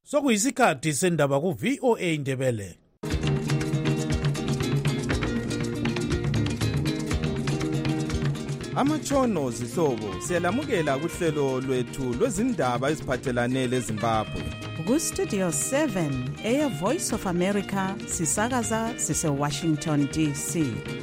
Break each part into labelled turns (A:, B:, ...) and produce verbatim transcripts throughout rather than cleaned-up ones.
A: Sokuyisikhathi sendaba ku V O A Ndebele.
B: Amatshono zihlobo siyalamukela kuhlelo lwethu lwezindaba eziphathelane leZimbabwe.
C: Ku Studio seven, Air Voice of America, sisakaza sise Washington D C.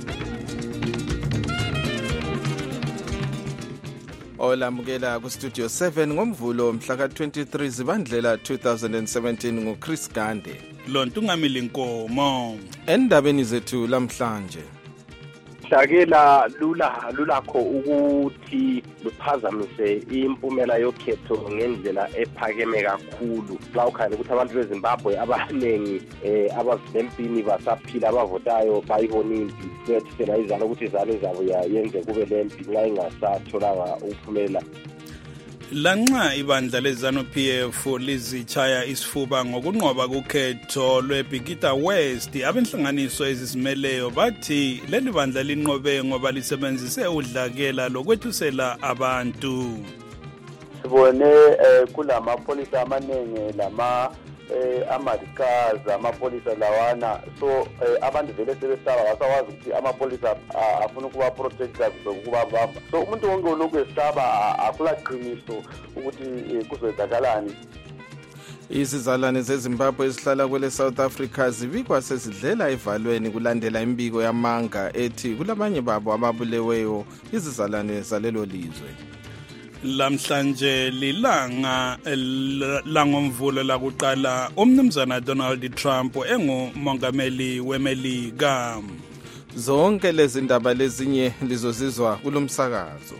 B: Olamukela ku Studio seven ngomvulo mhla ka twenty-three Zibandlela two thousand seventeen nguChris Gande.
D: Lontungamili Nkomo.
B: Endabeni zethu lamhlanje.
E: Hlakela lula lulakho ukuthi luphazamise impumela yokhetho ngendlela ephakeme kakhulu. La ukhanya ukuthi abantu beZimbabwe abanengi eh abazempini basaphila abavotayo bayibona impi bethi phela izalo ukuthi izalo zabo yenze kube lempi nxa ingasatholanga ukuphumela.
D: Lanxa ibandla leZanu-P F lizichaya isifuba ngokunqoba kukhetho lweBhikita West, abenhlanganiso ezizimeleyo bathi leli bandla linqobe ngoba lisebenzise udlakela lokwethusela abantu.
F: Sibone kulamapolisa amanenge lama eh amadikazi amapolisa lawana, so abantu vele sebesaba wasawazi ukuthi amapolisa afuna ukuba protector kuba baba, so umuntu wonke olokhu esaba akulaqiniso ukuthi kuzozakalani.
B: Izizalwane zeZimbabwe ezihlala kwele South Africa zibikwa sezidlela evalweni kulandela imbiko yamanga ethi kulabanye babo ababuleweyo izizalwane zalelo lizwe.
D: Lamhlanje lilanga langomvulo lakuqala umnumzana Donald Trump engumongameli weMelika.
B: Zonke lezi ndaba lezinye lizozizwa kulomsakazo.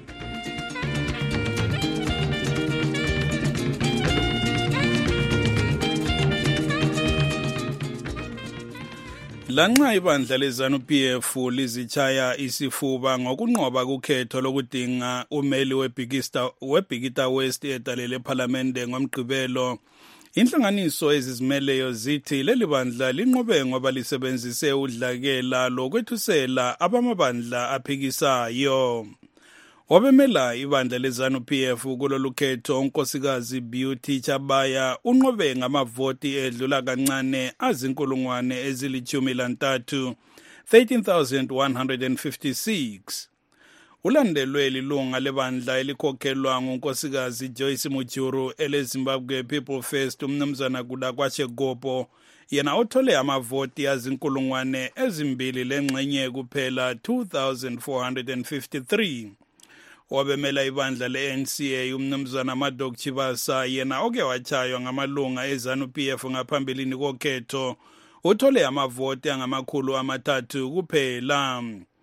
D: Lanxa ibandla leZanu-P F lizichaya isifuba ngokunqoba kukhetho lokudinga umeli weBhikista weBhikita West edalele eParliament ngomgqibelo, inhlanganiso ezizimeleyo zithi leli bandla linqobe ngoba lisebenzise udlakela lokwethusela abamabandla aphikisayo. Wabemela ibandla leZanu-P F kulolu khetho unkosikazi Beauty Chabaya unqobe ngamavoti edlula kancane azinkulungwane ezilithumi lantathu, thirteen thousand one hundred fifty-six. Ulandelwe lilunga lebandla elikhokhelwa ngunkosikazi Joyce Mujuru eleZimbabwe People First umnumzana Kudakwache Gopo, yena othole amavoti azinkulungwane ezimbili lengxenye kuphela, two thousand four hundred fifty-three. Wabemela ibandla le-N C A umnumzana Madok Chibasa, yena oke wachaywa ngamalunga eZanu-P F ngaphambilini kokhetho, uthole amavoti angamakhulu amathathu kuphela.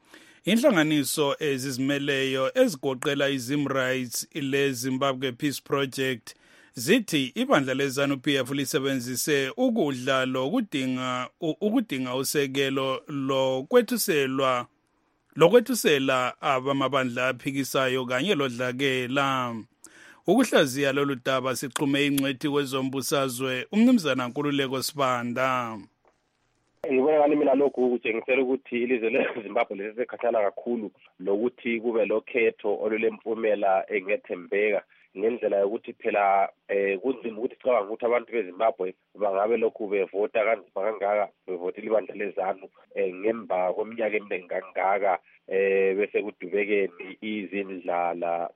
D: Inhlanganiso ezizimeleyo ezigoqela iZimrights leZimbabwe Peace Project zithi ibandla leZanu-P F lisebenzise ukudla lokudinga ukudinga usekelo lokwethuselwa lokwethusela abamabandla aphikisayo kanye lodlakela. Ukuhlaziya lolu daba sixhume ingcwethi kwezombusazwe umnumzana Nkululeko Sibanda.
E: Ngibona ngani mina lokhu kutshengisela ukuthi ilizwe leZimbabwe lisesekhathala kakhulu lokuthi kube lokhetho olulempumela engethembeka, ngendlela yokuthi phela eh kunzima ukuthi sicabanga ukuthi abantu beZimbabwe bangabe lokhu bevota kanzima kangaka bevotile ibandla leZanu eh ngemva kweminyaka eminingi kangaka eh bese kudubekeni izindlala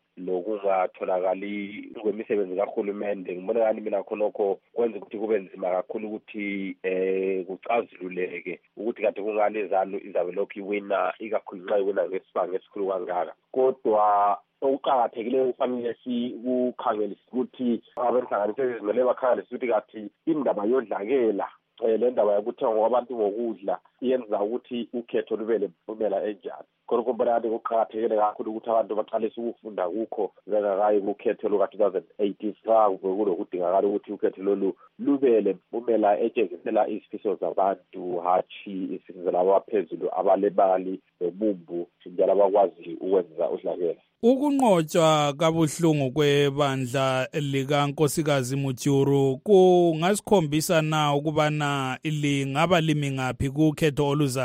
E: lokungatholakali kwemisebenzi kahulumende. Ngibona ngani mina khonokho kwenza ukuthi kube nzima kakhulu ukuthi eh kucazululeke ukuthi kade kungani iZanu izabe lokhu iwina ikakhulu nxa iwina ngesibanga esikhulu kangaka. Kodwa okuqakathekileyo kufanele sikukhangelise ukuthi abenhlanganiso ezizimele bakhangelise ukuthi kathi indaba yodlakela le ndaba yokuthengwa kwabantu ngokudla iyenza ukuthi ukhetho lube lempumela enjani. Khonokho mbona kuqakathekile kakhulu ukuthi abantu baqalise ukufunda kukho bengakayi kukhetho luka two thousand eighteen kulokudingakala ukuthi ukhetho lolu lube lempumela etshengisela izifiso zabantu, hatshi izifiso zalabo abaphezulu abalebali nebumbu njalo abakwazi ukwenza udlakela.
D: Ukunqotshwa kabuhlungu kwebandla likankosikazi Mujuru kungasikhombisa na ukubana lingaba limi ngaphi kukhetho oluzayo?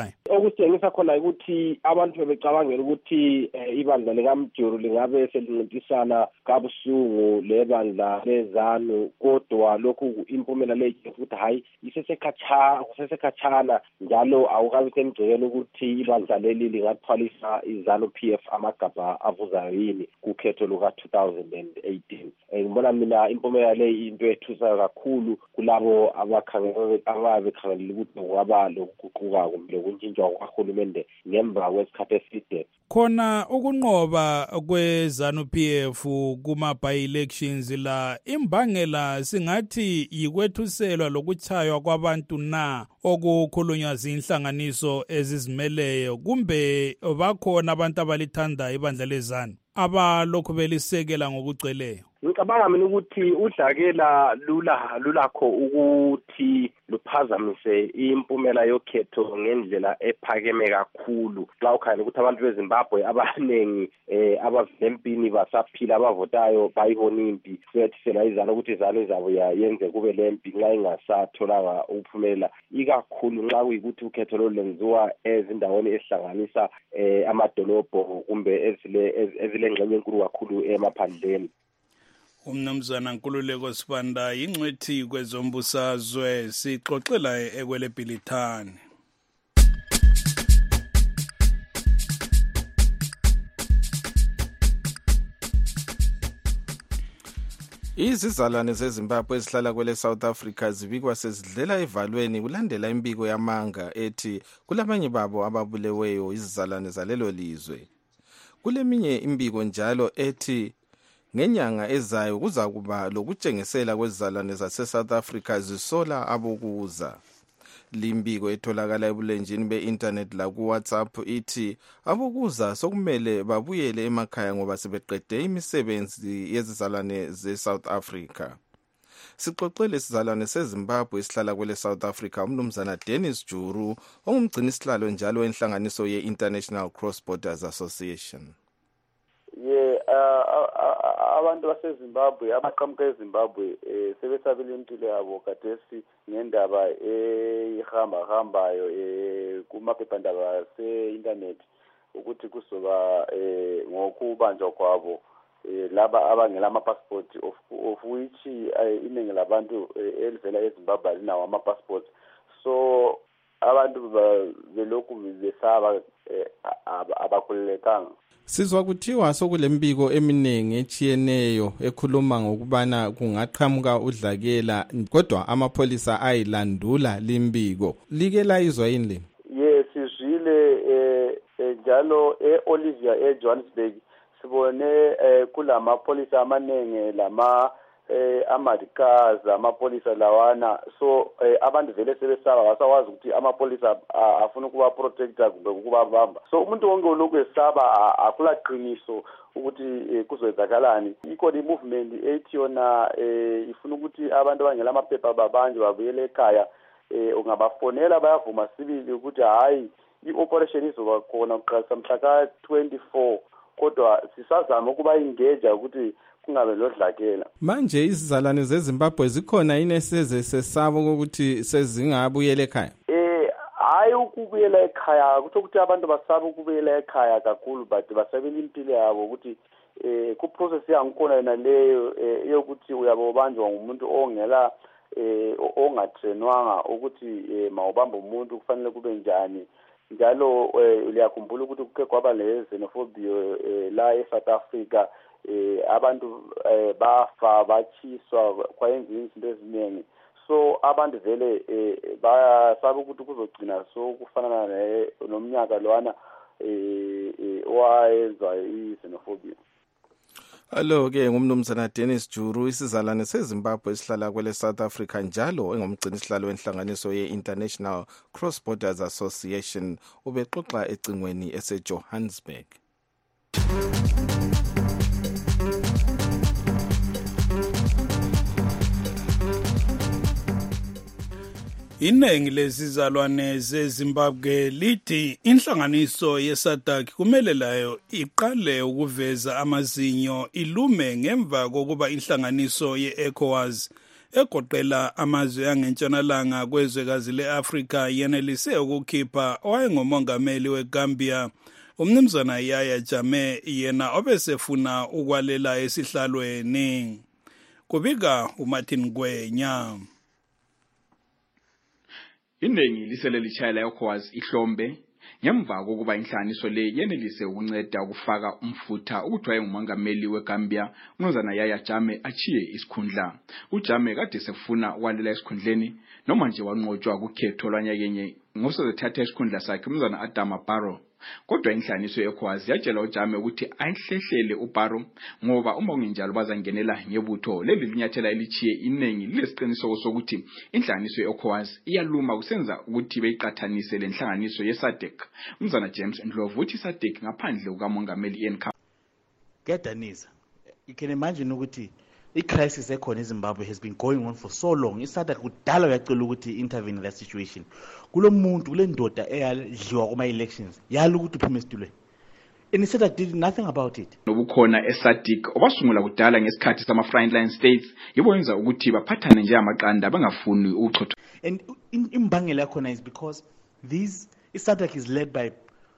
E: kusitshengisa khona ukuthi abantu bebecabangela ukuthi ibandla likaMjuru lingabe selincintisana kabusungu lebandla lezanu, kodwa lokhu impumela leyo futhi hayi isesekhatshana kusesekhatshana njalo awukabi semgcekelo ukuthi ibandla leli lingathwalisa izanu P F amagabha avuzayo yini kukhetho luka two thousand eighteen. Ngibona mina impumela leyi into ethusayo kakhulu kulabo abakhangela ababekhangelela ukuthi kwaba lokuguquka kumbe ukuntshintshwa kwahulumende ngemva kwesikhathi eside.
D: Khona ukunqoba kwezanu P F kuma by-elections la imbangela singathi yikwethuselwa lokuchaywa kwabantu na okukhulunywa zinhlanganiso ezizimeleyo, kumbe bakhona abantu abalithanda ibandla lezanu abalokhu belisekela ngokugcweleyo?
E: Ngicabanga mina ukuthi udlakela lula lulakho ukuthi luphazamise impumela yokhetho ngendlela ephakeme kakhulu. Xa ukhangela ukuthi abantu beZimbabwe abanengi eh abavempini basaphila abavotayo bayibona impi, siyathisela izalo ukuthi izalo izabo yenze kube lempi nxa ingasatholanga ukuphumela, ikakhulu nxa kuyikuthi ukhetho lo lenziwa ezindaweni ezihlanganisa eh amadolobho kumbe ezile ezilengxenye enkulu kakhulu emaphandleni.
D: Umnumzana Nkululeko Sibanda ingcwethi kwezombusazwe sixoxela ekwele Bhilithani.
B: Izizalwane zeZimbabwe ezihlala kwele South Africa zibikwa sezidlela evalweni kulandela imbiko yamanga ethi kulabanye babo ababuleweyo izizalwane zalelo lizwe. Kuleminye imbiko njalo ethi ngenyanga ezayo kuza kuba lokutshengisela kwezizalwane zase-South Africa zisola abokuza. Limbiko etholakala ebulenjini be-internet la ku-WhatsApp ithi abokuza sokumele babuyele emakhaya ngoba sebeqede imisebenzi yezizalwane ze-South Africa. Sixoxele isizalwane seZimbabwe esihlala kwele South Africa umnumzana Dennis Juru ongumgcini sihlalo njalo enhlanganiso ye-International Cross Borders Association.
F: Ye abantu baseZimbabwe abaqhamuka eZimbabwe sebesabile impilo yabo kadesi ngendaba ehamba hambayo kumaphephandaba se-internet ukuthi kuzoba ngokubanjwa kwabo laba abangela ama-passport of, of which iningi labantu elivela eZimbabwe alinawo ama-passport. So abantu belokhu besaba abakhululekanga.
B: Sizwa kuthiwa sokulembiko eminingi echiyeneyo ekhuluma ngokubana kungaqhamuka udlakela kodwa amapholisa ayilandula limbiko. Like layizwa yini?
F: Yes, sizwile njalo eOlivia eJohannesburg sibone kulama polisa amanenge lama amadikazi amapolisa lawana, so abantu vele sebesaba basawazi ukuthi amapolisa afuna ukuba protector kumbe ukubabamba. So umuntu wonke olokhu esaba akulaqiniso ukuthi kuzoyenzakalani. Ikhona i-movement ethi yona ifuna ukuthi abantu abangela amaphepha babanje babuyele ekhaya, ungabafonela bayavuma sibili ukuthi hayi i-operation izoba khona uqalisa mhla ka twenty-four, kodwa sisazama ukuba engage ukuthi kungabe lodlakela.
B: Manje izizalwane zeZimbabwe zikhona yini eseze sesabo ukuthi sezingabuyela ekhaya?
F: Eh hayi ukubuyela ekhaya kutho ukuthi abantu basaba ukubuyela ekhaya kakhulu, but basabela impilo yabo ukuthi eh ku process yangikhona yena leyo yokuthi uyabobanjwa ngumuntu ongela eh ongatrenwanga ukuthi mawubamba umuntu kufanele kube njani. Njalo uyakhumbula ukuthi kuke kwaba le xenophobia la eSouth Africa, eh abantu bafa bachiswa kwayenziwa izinto eziningi. So abantu vele bayasaba ukuthi kuzogcina so kufanana nomnyaka lwana eh owayenza i-xenophobia.
B: Allo ke ngumnumzana Dennis Juru isizalwane seZimbabwe esihlala kwele South Africa njalo engumgcini sihlalo wenhlanganiso ye-International Cross Borders Association ubexoxa ecingweni eseJohannesburg.
D: Inengi lesizalwane zeZimbabwe lithi inhlanganiso yeSADC kumele layo iqale ukuveza amazinyo ilume ngemva kokuba inhlanganiso yeECOWAS egoqela amazwe angentshonalanga kwezwekazi le-Afrika yenelise ukukhipha owayengumongameli weGambia umnumzana Yahya Jammeh yena obesefuna ukwalela esihlalweni. Kubika uMartin Gwenya.
G: Iningi lisele lichayela eCOWAS ihlombe ngemva kokuba inhlanganiso le yenelise ukunceda ukufaka umfutha ukuthi wayengumongameli weGambia umnumzana Yahya Jammeh achiye isikhundla. uJammeh kade sefuna ukwalela esikhundleni noma nje wanqotshwa kukhetho lwanyakenye ngosezathatha isikhundla sakhe umnumzana Adama Barrow. Kodwa inhlanganiso yeCOWAS yatshela uJammeh ukuthi ayihlehlele uBarrow ngoba uma kungenjalo bazangenela ngebutho. Leli linyathela elichiye iningi lesiqiniseko sokuthi inhlanganiso yeCOWAS iyaluma kusenza ukuthi beyiqathanise lenhlanganiso yeSADC. Umnumzana James Ndlovu uthi iSADC ngaphandle kukamongameli Ian Khama.
H: Kedanisa, you can imagine ukuthi i-crisis ekhona eZimbabwe has been going on for so long. iSADC kudala uyacela ukuthi intervene in that situation. Kulo muntu kule ndoda eyadliwa kuma elections yala ukuthi uphume esitulweni. And iSADC did nothing about it.
G: Nobukhona eSADC obasungula kudala ngesikhathi sama frontline states yibonza ukuthi baphathane nje amaqanda bangafuni ukuchotha.
H: And imbangela yakhona is because these iSADC is led by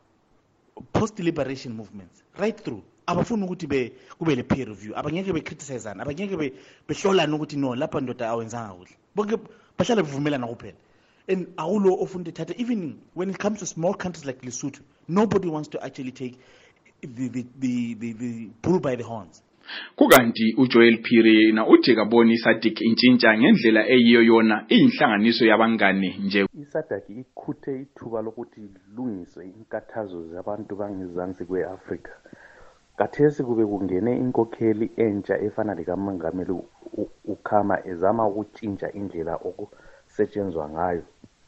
H: post liberation movements right through. Abafuna ukuthi be kube le peer review, abangeke be criticize ana, abangeke be behlolana ukuthi no lapha ndoda awenzanga kuhle. Bonke bahlala bevumelana kuphela. And awulo ofuna thatha, even when it comes to small countries like Lesotho, nobody wants to actually take the the the the, the bull by the horns.
G: Kukanti uJoel Phiri na uthi kaboni iSADC intshintsha ngendlela eyiyo yona iyinhlanganiso yabangane nje.
I: iSADC ikhuthe ithuba lokuthi ilungise inkathazo zabantu bangezansi kweAfrika. Kathesi kube kungene inkokheli entsha efana likamongameli uKhama ezama ukutshintsha indlela okusetshenzwa ngayo.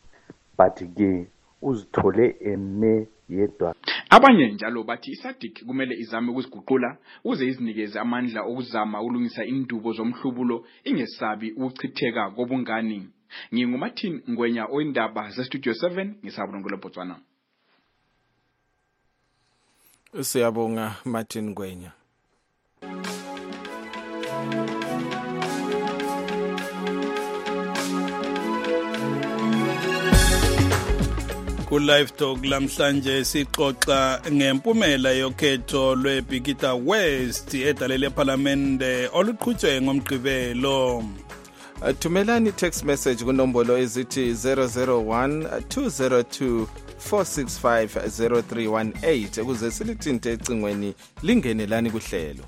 I: But ke uzithole eme yedwa.
G: Abanye njalo bathi iSADC kumele izame ukuziguqula uze izinikeze amandla okuzama ukulungisa indubo zomhlubulo ingesabi ukuchitheka kobungani. NginguMartin Ngwenya oyindaba zeStudio seven ngisabulongolo Botswana.
B: Siyabonga Martin Gwenya.
D: Ku live talk lamhlanje sixoxa ngempumela yokhetho lweBikita West edalele eParliament oluqhutshwe ngomgqibelo.
B: Thumelani text message kunombolo ezithi zero zero one two zero two four six five zero three one eight ukuze silithinte ecingweni lingenelani kuhlelo.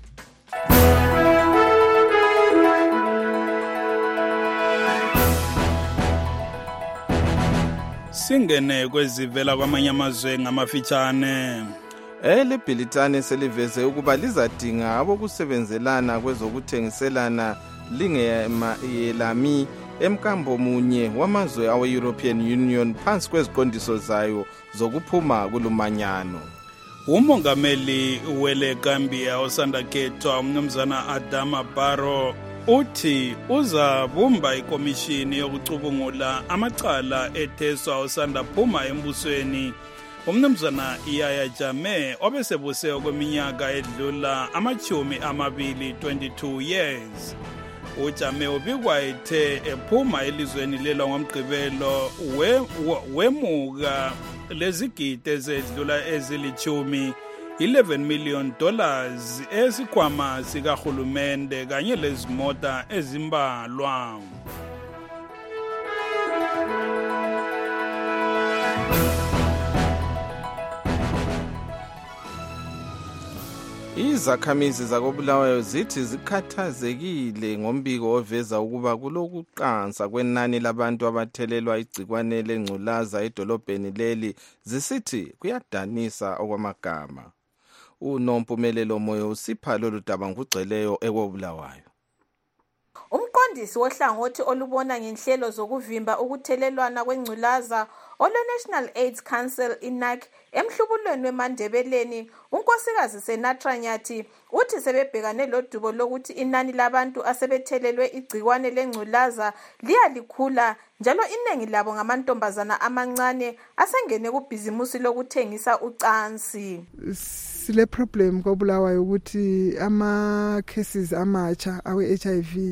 D: Singene kwezivela kwamanye amazwe ngamafitshane.
B: Ele Bhilitane seliveze ukuba lizadinga abokusebenzelana kwezokuthengiselana lingeyelami emkambo munye wamazwe awe-European Union phansi kweziqondiso zayo zokuphuma kulumanyano.
D: Umongameli wele Gambia osanda khethwa umnumzana Adama Barrow uthi uzabumba ikomishini yokucubungula amacala etheswa osanda phuma embusweni umnumzana Yahya Jammeh obesebuse kweminyaka edlula amachumi amabili twenty-two years. uJammeh ubikwa ethe ephuma elizweni lelo ngomgqibelo wemuka lezigidi ezedlula ezilithumi eleven million dollars esikhwama sikahulumende kanye lezimota ezimbalwa.
B: Izakhamizi zakobulawayo zithi zikhathazekile ngombiko oveza ukuba kulokuqansa kwenani labantu abathelelwa igcikwane lengculaza edolobheni leli, zisithi kuyadanisa okwamagama. Unompumelelo Moyo usipha lolu daba ngugceleyo ekobulawayo.
J: Umqondisi wohlangothi olubona ngenhlelo zokuvimba ukuthelelwana kwengculaza olwe-National AIDS Council I N A C emhlubulweni weMandebeleni, unkosikazi Senatra Nyathi uthi sebebhekane lodubo lokuthi inani labantu asebethelelwe igcikwane lengculaza liyalikhula njalo iningi labo ngamantombazana amancane asengene kubhizimusi lokuthengisa ucansi.
K: Sile problem kobulawayo ukuthi ama cases amatsha awe H I V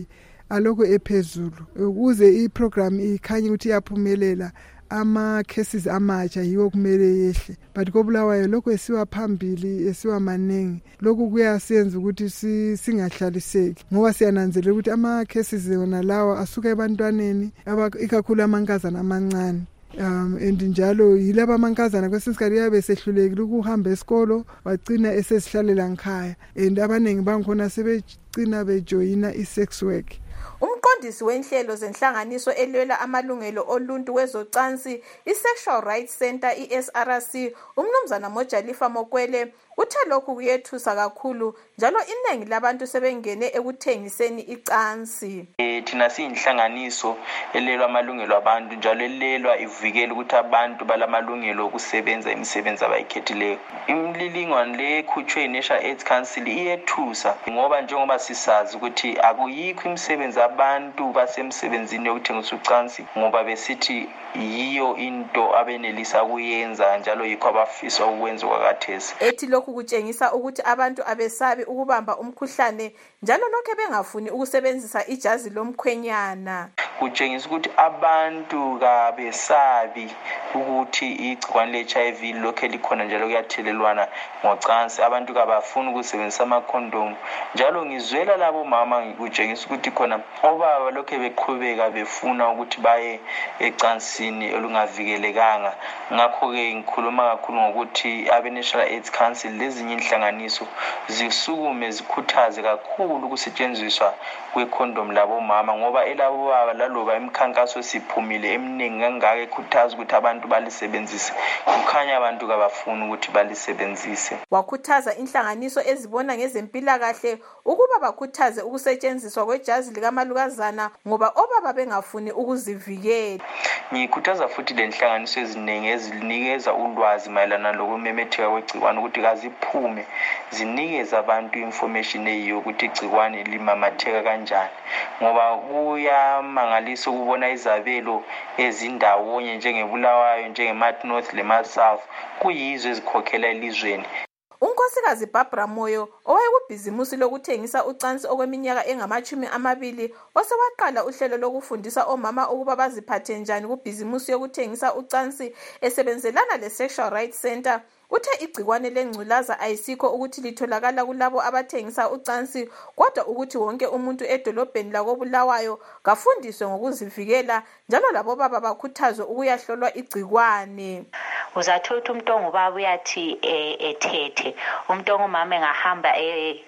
K: alokho ephezulu ukuze iprogram ikhanye ukuthi iyaphumelela ama cases amatsha yiwo kumele yehle but koBulawayo lokho esiwa phambili esiwa maningi lokho kuyasenza ukuthi singahlaliseki ngoba siyananzelela ukuthi ama cases wona lawa asuka ebantwaneni ikakhulu amankazana amancane um and njalo yilaba amankazana kwesinsikhathi yabe sehlulekile ukuhamba esikolo wagcina esesihlalela ngikhaya and abaningi bangikhona sebegcina bejoyina i-sex work.
J: Umqondisi wenhlelo zenhlanganiso elwela amalungelo oluntu wezocansi i-Sexual Rights Center i-S R C umnumzana Mojalifa Mokwele uthe lokhu kuyethusa kakhulu njalo iningi labantu sebengene ekuthengiseni icansi.
L: Eh thina siyinhlanganiso elelwa amalungelo abantu njalo elelwa ivikela ukuthi abantu balamalungelo okusebenza imisebenzi abayikhethileyo. Imlilingwane le ekhutshwe i-National AIDS Council iyethusa ngoba njengoba sisazi ukuthi akuyikho imisebenzi abantu basemsebenzini yokuthengisa ucansi ngoba besithi yiyo into abenelisa kuyenza njalo yikho abafisa ukwenza kwakathesi.
J: Ethi lokhu kutshengisa ukuthi abantu abesabi ukubamba umkhuhlane njalo lokho bengafuni ukusebenzisa ijazi lomkhwenyana.
L: Kutshengisa ukuthi abantu kabesabi ukuthi igcikwane le-H I V lokho likhona njalo kuyathelelwana ngocansi, abantu kabafuni ukusebenzisa ama-condom njalo ngizwela labo mama kutshengisa ukuthi khona obaba lokho beqhubeka befuna ukuthi baye ecansini olungavikelekanga. Ngakho-ke ngikhuluma kakhulu ngokuthi abe-National AIDS Council lezinye inhlanganiso zisukume zikhuthaze kakhulu ukusetshenziswa kwe-condom labo mama ngoba elabo baba laloba imikhankaso siphumile eminingi kangaka ekhuthaza ukuthi abantu balisebenzise kukhanya abantu kabafuni ukuthi balisebenzise.
J: Wakhuthaza inhlanganiso ezibona ngezempilakahle ukuba bakhuthaze ukusetshenziswa kwejazi likamalukazana ngoba obaba bengafuni ukuzivikela.
L: Ngikhuthaza futhi le nhlanganiso eziningi ezinikeza ulwazi mayelana lokumemetheka kwegcikwane ukuthi kaziphume zinikeza abantu information eyiyo ukuthi igcikwane limamatheka kanjani ngoba kuyamangalisa ukubona izabelo ezindawonye njengeBulawayo njenge-Mart North le-Mart South kuyizwe ezikhokhela elizweni.
J: Unkosikazi Barbara Moyo owayekubhizimusi lokuthengisa ucansi okweminyaka engamachumi amabili osewaqala uhlelo lokufundisa omama ukuba baziphathe njani kubhizimusi yokuthengisa ucansi esebenzelana le-Sexual Rights Center uthe igcikwane lengculaza ayisikho ukuthi litholakala kulabo abathengisa ucansi kodwa ukuthi wonke umuntu edolobheni lakoBulawayo kafundiswe ngokuzivikela njalo labo baba bakhuthazwe ukuyahlolwa igcikwane.
M: Uzathola ukuthi umuntu ongubaba uyathi ethethe umuntu ongumama engahamba e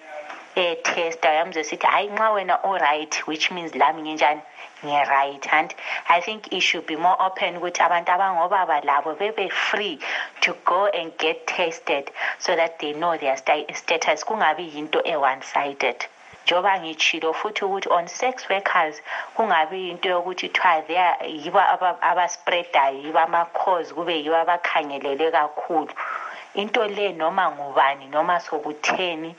M: test ayamze sithi hayi nxa wena all right which means lami nginjani nge right and I think it should be more open ukuthi abantu abangobaba labo bebe free to go and get tested so that they know their status kungabi into e one sided. Njoba ngichilo futhi ukuthi on sex workers kungabi into yokuthi thwa there yiba aba spreader yiba ama cause kube yiba abakhangelele kakhulu into le noma ngubani noma sokutheni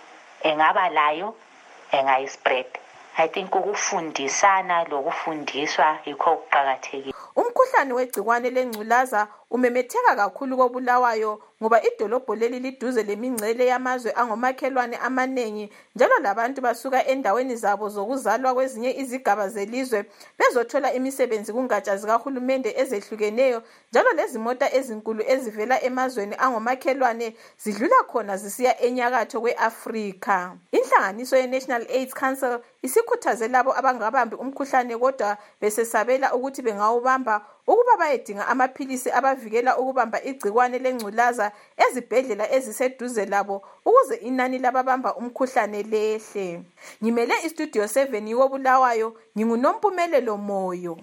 M: engaba layo engayispread. I think ukufundisana lokufundiswa yikho kuqhakathekile.
J: Umkhuhlane wegcikwane lengculaza umemetheka kakhulu koBulawayo ngoba idolobho leli liduze lemingcele yamazwe angomakhelwane amanengi njalo labantu basuka endaweni zabo zokuzalwa kwezinye izigaba zelizwe bezothola imisebenzi kungatsha zikahulumende ezehlukeneyo njalo lezimota ezinkulu ezivela emazweni angomakhelwane zidlula khona zisiya enyakatho kweAfrika. Inhlanganiso ye-National AIDS Council isikhuthaze labo abangabambi umkhuhlane kodwa besesabela ukuthi bengawubamba ukuba bayedinga amaphilisi abavikela ukubamba igcikwane lengculaza ezibhedlela eziseduze labo ukuze inani lababamba umkhuhlane lehle. Ngimele istudio seven yoBulawayo nginguNompumelelo Moyo.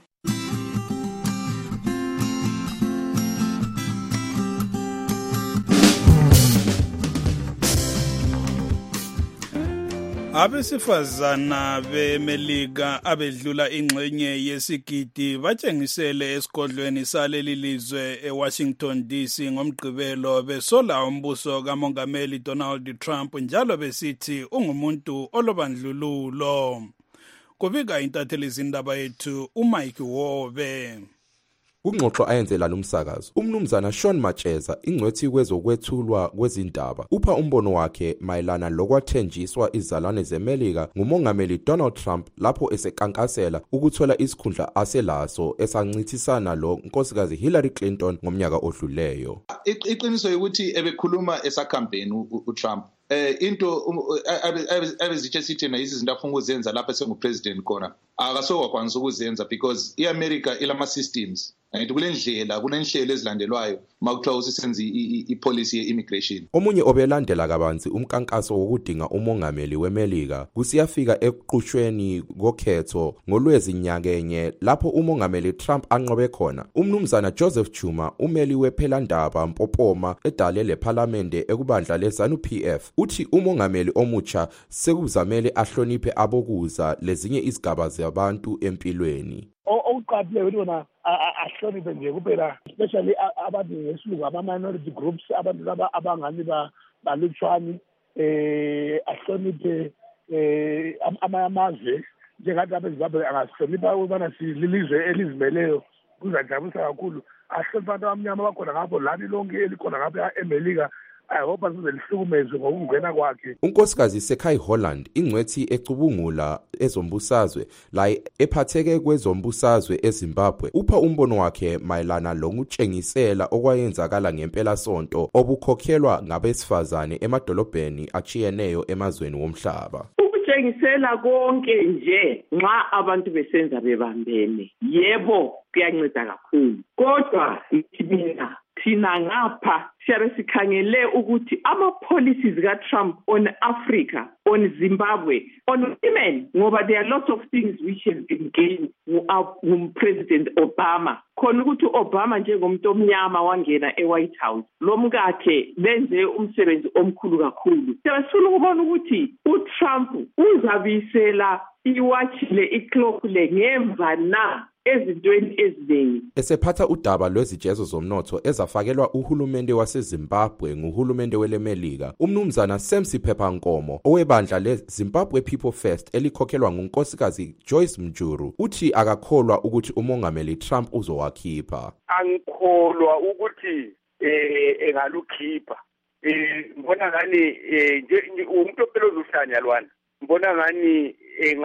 D: Abesifazana beMelika abedlula ingxenye yesigidi batshengisele esigodlweni saleli lizwe eWashington D C ngomgqibelo besola umbuso kaMongameli Donald Trump njalo besithi ungumuntu olobandlululo. Kubika intatheli zindaba yethu uMike Wobe.
N: Kungxoxo ayenzela lumsakazo, umnumzana Sean Matsheza, ingcwethi kwezokwethulwa kwezindaba, upha umbono wakhe mayelana lokwathenjiswa izizalwane zeMelika ngumongameli Donald Trump lapho esekankasela ukuthola isikhundla aselaso esancithisana lo nkosikazi Hillary Clinton ngomnyaka odluleyo.
O: Iqiniso ukuthi ebekhuluma esacampaign uTrump eh into abezitshe sithi na izinto afuna ukuzenza lapha sengupresident khona akasokwazi ukuzenza because iAmerica ilama systems and kulendlela kunenhlelo ezilandelwayo makuthiwa usisenza ipolicy ye-immigration.
N: Omunye obelandela kabanzi umkankaso wokudinga umongameli weMelika kusiyafika eqhushweni kokhetho ngolwezi nyakenye lapho umongameli Trump anqobe khona. Umnumzana Joseph Chuma, umeli wephelandaba Mpopoma edale leParliamente ekubandla leZanu P F, uthi umongameli omutsha sekuzamele ahloniphe abokuza lezinye izigaba zabantu empilweni.
P: Okuqaphile wena ahloniphe nje kuphela especially abantu ngesilungu ama-minority groups abantu abangani balutshwani eh ahloniphe eh amazwe njengathi abeZimbabwe angahlonipha ubana sililizwe elizimeleyo kuzajabulisa kakhulu. Ahlonipha abantu abamnyama bakhona ngapho lani lonke elikhona ngapha eMelika. I hope azizelihlukumezwe ngokungena kwakhe.
N: Unkosikazi Sekai Holland, ingcwethi ecubungula ezombusazwe la ephatheke kwezombusazwe eZimbabwe, upha umbono wakhe mayelana lokutshengisela okwayenzakala ngempela sonto obukhokhelwa ngabesifazane emadolobheni achiyeneyo emazweni womhlaba.
Q: Ukutshengisela konke nje nxa abantu besenza bebambene, yebo kuyanceda kakhulu, kodwa mina thina ngapha siyabe sikhangele ukuthi ama-policies ka-Trump on Africa, on Zimbabwe, on women, ngoba there are lots of things which have been gained nguPresident Obama. Khona ukuthi uObama njengomuntu omnyama wangena eWhite House, lo mkakhe benze umsebenzi omkhulu kakhulu. Siyafuna ukubona ukuthi uTrump uzabisela iwatch le iclock le ngemva na ezintweni eziningi.
N: Esephatha udaba lwezijezo zomnotho ezafakelwa uhulumende waseZimbabwe nguhulumende weleMelika, umnumzana Semsi Phephankomo owebandla leZimbabwe People First elikhokhelwa ngunkosikazi Joyce Mjuru uthi akakholwa ukuthi umongameli Trump uzowakhipha.
P: Angikholwa ukuthi eh engalukhipha. Eh ngibona ngani nje umuntu ophela uzuhlanya lwana. Ngibona ngani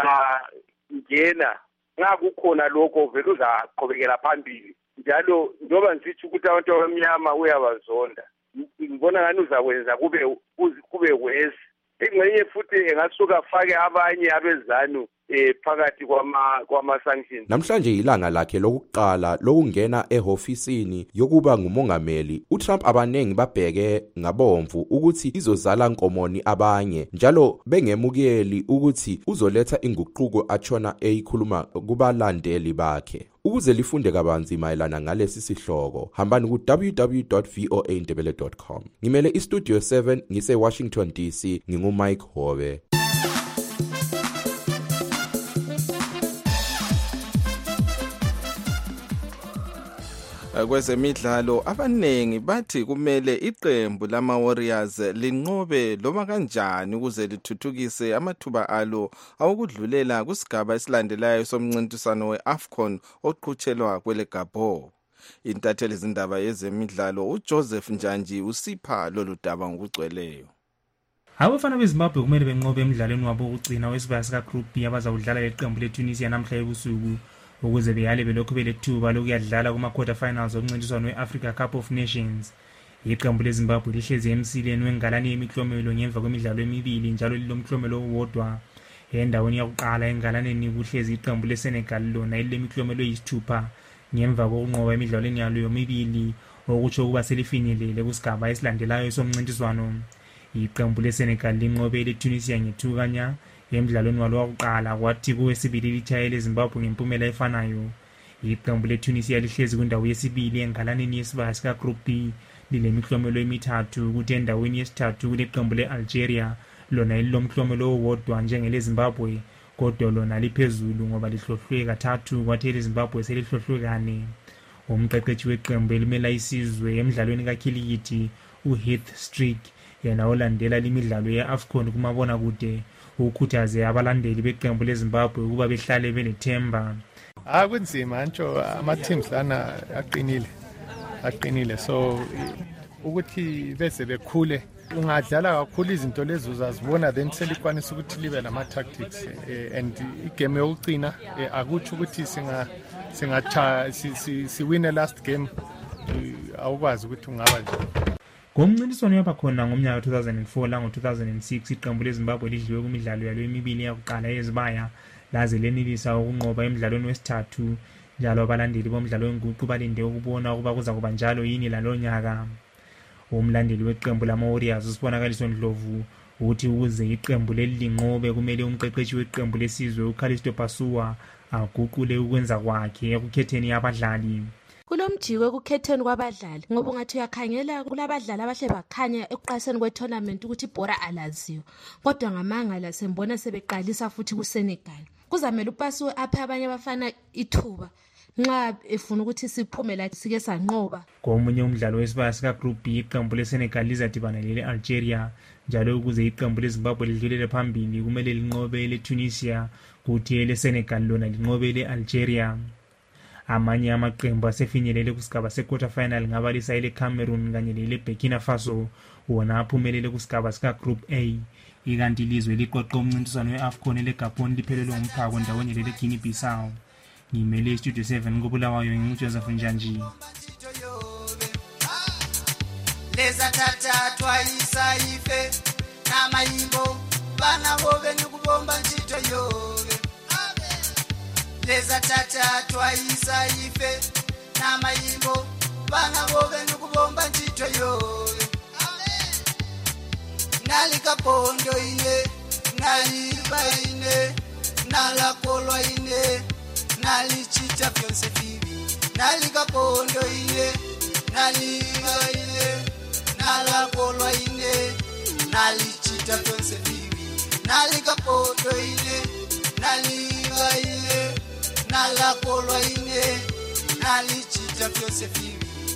P: engangena ngakukhona lokho vele uzaqhubekela phambili njalo njoba ngithi ukuthi abantu abamnyama uyabazonda ngibona ngani uzakwenza kube kube wesi ingxenye futhi engasuka afake abanye abezanu eh phakathi kwama kwama sanctions.
N: Namhlanje ilanga lakhe lokuqala lokungena ehofisini yokuba ngumongameli. uTrump abanengi babheke ngabomvu ukuthi izozala nkomoni abanye njalo bengemukeli ukuthi uzoletha inguquko achona eyikhuluma kubalandeli bakhe. Ukuze lifunde kabanzi mayelana ngalesi sihloko, hambani ku w w w dot v o a ndebele dot com. Ngimele iStudio seven ngise Washington D C, ngingu Mike Hobe.
B: Kwezemidlalo abanengi bathi kumele iqembu lama Warriors linqobe loma kanjani ukuze lithuthukise amathuba alo awokudlulela kusigaba esilandelayo somncintiswano weAfcon oqhutshelwa kwele Gabon. Intatheli izindaba yezemidlalo uJoseph Njanji usipha lolu daba ngokugcweleyo.
R: Abafana beZimbabwe kumele benqobe emidlalweni wabo wokugcina wesibaya sika Group B abazawudlala leqembu leTunisia namhla ebusuku ukuze beyale belokhu belethuba lokuyadlala kuma quarter finals omncintiswano weAfrica Cup of Nations. Iqembu leZimbabwe lihlezi emsileni wengalani yemiklomelo ngemva kwemidlalo emibili njalo lilomklomelo owodwa. Endaweni yokuqala engalaneni kuhlezi iqembu leSenegal lona ilemiklomelo eyisithupha ngemva kokunqoba emidlalweni yalo yomibili okutsho ukuba selifinyelele kusigaba esilandelayo somncintiswano. Iqembu leSenegal linqobe leTunisia ngethukanya emidlalweni walo wokuqala kwathi kuwesibili lichayele eZimbabwe ngempumela efanayo. Iqembu leTunisia lihlezi kwindawo yesibili engalaneni yesibaya sika Group B lilemiklomelo emithathu kuthi endaweni yesithathu kuleqembu leAlgeria lona ilomklomelo owodwa njengeleZimbabwe kodwa lona liphezulu ngoba lihlohlwe kathathu kwathi eleZimbabwe selihlohlwe kane. Umqeqeshi weqembu elimela isizwe emidlalweni kakhilikithi uHeath Strick yena olandela limidlalo yeAfcon kumabona kude ukhuthaze abalandeli beqembu leZimbabwe ukuba behlale benethemba.
S: Ah kunzima ntsho ama teams lana aqinile aqinile so ukuthi bese bekhule ungadlala kakhulu izinto lezo uzazibona then selikwanisa ukuthi libe nama tactics and igame yokucina akuthi ukuthi singa singacha si win last game awukwazi ukuthi ungaba nje.
R: Ngomncintiswano yaba khona ngomnyaka two thousand four la ngo two thousand six iqembu leZimbabwe lidliwe kumidlalo yalo emibili yakuqala yezibaya laze lenilisa ukunqoba emidlalweni wesithathu njalo abalandeli bomdlalo wenguqu balinde ukubona ukuba kuza kuba njalo yini lalonyaka. Umlandeli weqembu lama Warriors usibonakaliso Ndlovu ukuthi ukuze iqembu leli linqobe kumele umqeqeshi weqembu lesizwe uKhalisto Pasuwa aguqule ukwenza kwakhe ekukhetheni abadlali.
T: Kulomjiko ekukhetheni kwabadlali ngoba ungathi uyakhangela kulabadlali abahle bakhanya ekuqaseni kwetournament ukuthi ibhora alaziyo kodwa ngamangala sembona sebeqalisa futhi kuSenegal. Kuzamela uPasuwa apha abanye abafana ithuba nxa efuna ukuthi siphumela sike sanqoba.
R: Komunye umdlalo wesibaya sika Group B iqembu leSenegal lizadibana lele Algeria njalo ukuze iqembu leZimbabwe lidlulele phambili kumele linqobe leTunisia kuthi leSenegal lona linqobe leAlgeria. Amanye amaqembu asefinyelele kusigaba se-quarter final ngabalisa ile Cameroon kanye nele Burkina Faso wona aphumelele kusigaba sika Group A. Ikanti ilizwe liqoqe umncintiswano weAFCON leGabon liphelelwe umphako ndawonye lele Guinea Bissau. Ngimele Studio seven ngobulawayo ngijoseph Njanji.
U: Leza tata twaisa ife namayimbo bana bobe nikubomba ntchito yobe. Leza tata twaisa ife namayimbo bana bobe nikubomba ntchito yobe. Nalika pondo ine naliba ine nalakolwa ine nalichita byonse bibi nalika pondo ine naliba ine nalakolwa ine nalichita byonse bibi nalika pondo ine naliba ine nalakolwa ine nalichita byonse bibi.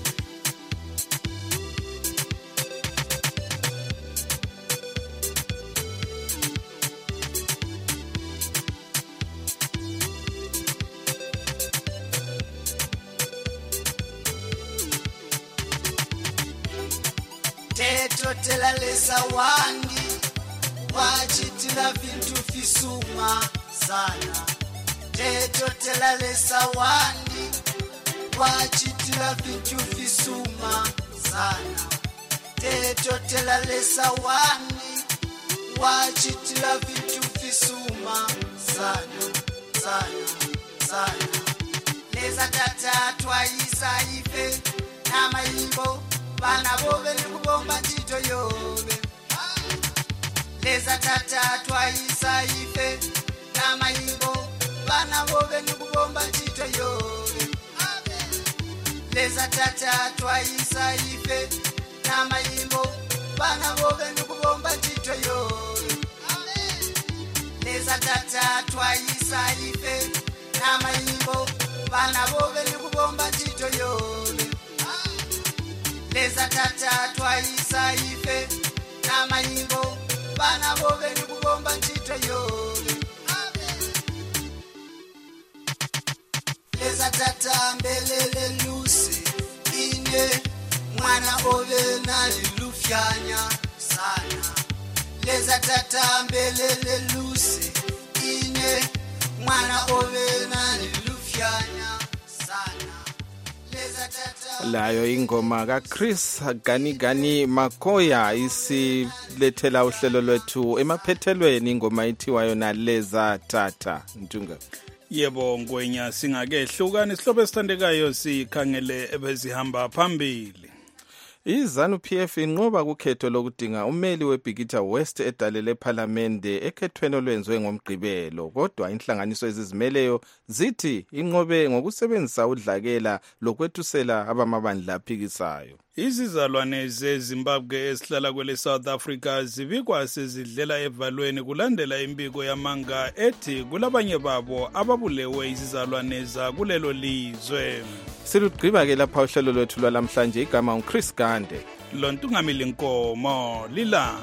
U: Tela lesa wandi wachitila vintu fisuma sana. Teto tela lesa wandi wachitila vintu fisuma sana. Teto tela lesa wandi wachitila vintu fisuma sana sana sana. Lesa tata twaisa ife na mayimbo bana bobe nikubomba ntchito yobe. Leza tata twaisa ife na mayimbo bana bobe nikubomba ntchito yobe. Leza tata twaisa ife na mayimbo bana bobe nikubomba ntchito yobe. Leza tata twaisa ife na mayimbo bana bobe nikubomba ntchito yobe. Leza tata twaisa ife na mayimbo bana bobe nikubomba ntchito yobe. Leza tata mbelele lusi ine mwana obe nalilufyanya sana. Leza tata mbelele lusi ine mwana obe nalilufyanya sana. Leza tata
B: layo ingoma kaChris Gani Gani Makoya isilethela uhlelo lwethu emaphethelweni ingoma ithiwayo na Leza Tata Ntunga.
D: Yebo ngwenya singake hlukana isihlobo esithandekayo sikhangele ebezihamba phambili.
B: IZANU P F inqoba kukhetho lokudinga umeli weBhikitha West edalele parliamente ekhethweni olwenziwe ngomgqibelo kodwa inhlanganiso ezizimeleyo zithi inqobe ngokusebenzisa udlakela lokwethusela abamabandla aphikisayo.
D: Izizalwane zeZimbabwe esihlala kwele South Africa zibikwa sezidlela evalweni kulandela impiko yamanga ethi kulabanye babo ababulewe izizalwane za kulelo lizwe.
B: Silugqiba ke lapha uhlelo lwethu lwalamhlanje igama uChris Gande.
D: Lontungamili Nkomo lilale.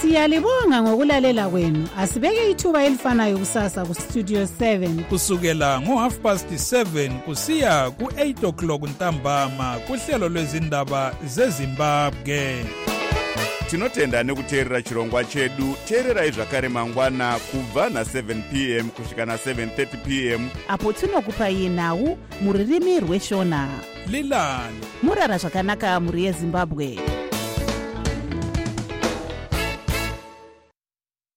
C: Siyalibonga ngokulalela kwenu. Asibeke ithuba elifanayo kusasa ku Studio seven.
D: Kusukela ngo half past seven kusiya ku eight o'clock ntambama kuhlelo lwezindaba zeZimbabwe.
A: Tinotenda nekuteerera chirongwa chedu. Teererai zvakare mangwana kubva na seven p m kusvika na seven thirty p m
C: apo tinokupai nhau muririmi rweshona.
D: Lilani
C: murara zvakanaka muri yeZimbabwe.